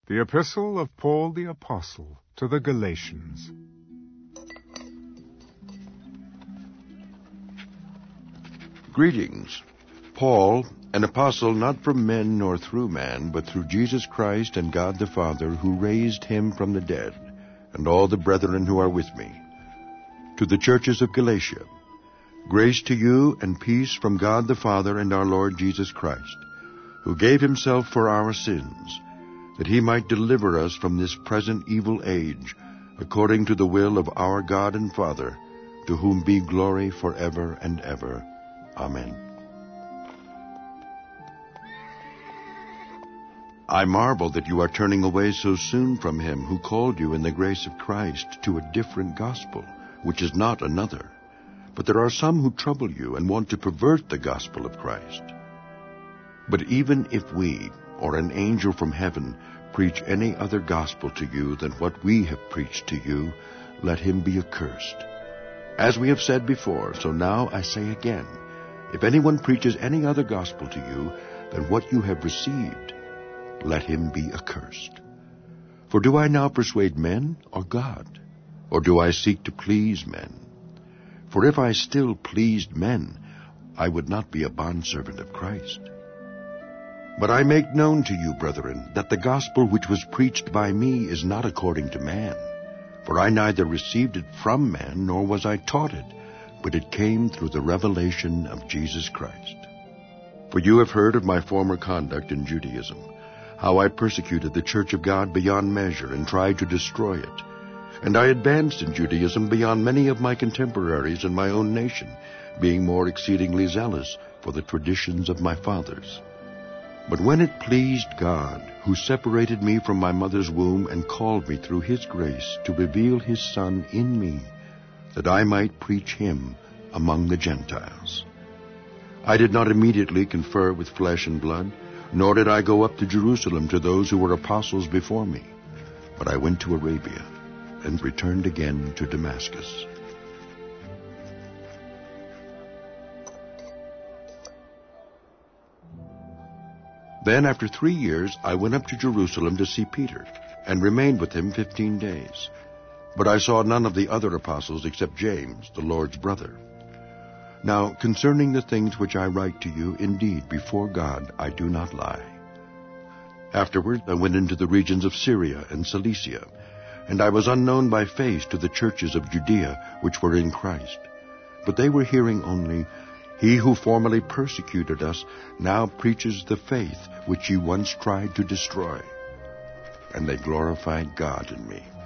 The Epistle of Paul the Apostle to the Galatians. Greetings. Paul, an apostle not from men nor through man, but through Jesus Christ and God the Father, who raised him from the dead, and all the brethren who are with me. To the churches of Galatia, grace to you and peace from God the Father and our Lord Jesus Christ, who gave himself for our sins, that he might deliver us from this present evil age, according to the will of our God and Father, to whom be glory forever and ever. Amen. I marvel that you are turning away so soon from him who called you in the grace of Christ to a different gospel, which is not another. But there are some who trouble you and want to pervert the gospel of Christ. But even if we, or an angel from heaven, preach any other gospel to you than what we have preached to you, let him be accursed. As we have said before, so now I say again, if anyone preaches any other gospel to you than what you have received, let him be accursed. For do I now persuade men or God? Or do I seek to please men? For if I still pleased men, I would not be a bondservant of Christ. But I make known to you, brethren, that the gospel which was preached by me is not according to man. For I neither received it from man, nor was I taught it, but it came through the revelation of Jesus Christ. For you have heard of my former conduct in Judaism, how I persecuted the church of God beyond measure and tried to destroy it. And I advanced in Judaism beyond many of my contemporaries in my own nation, being more exceedingly zealous for the traditions of my fathers. But when it pleased God, who separated me from my mother's womb and called me through his grace to reveal his Son in me, that I might preach him among the Gentiles. I did not immediately confer with flesh and blood, nor did I go up to Jerusalem to those who were apostles before me, but I went to Arabia and returned again to Damascus. Then after 3 years I went up to Jerusalem to see Peter, and remained with him 15 days. But I saw none of the other apostles except James, the Lord's brother. Now concerning the things which I write to you, indeed, before God I do not lie. Afterward I went into the regions of Syria and Cilicia, and I was unknown by face to the churches of Judea which were in Christ. But they were hearing only, he who formerly persecuted us now preaches the faith which he once tried to destroy. And they glorified God in me.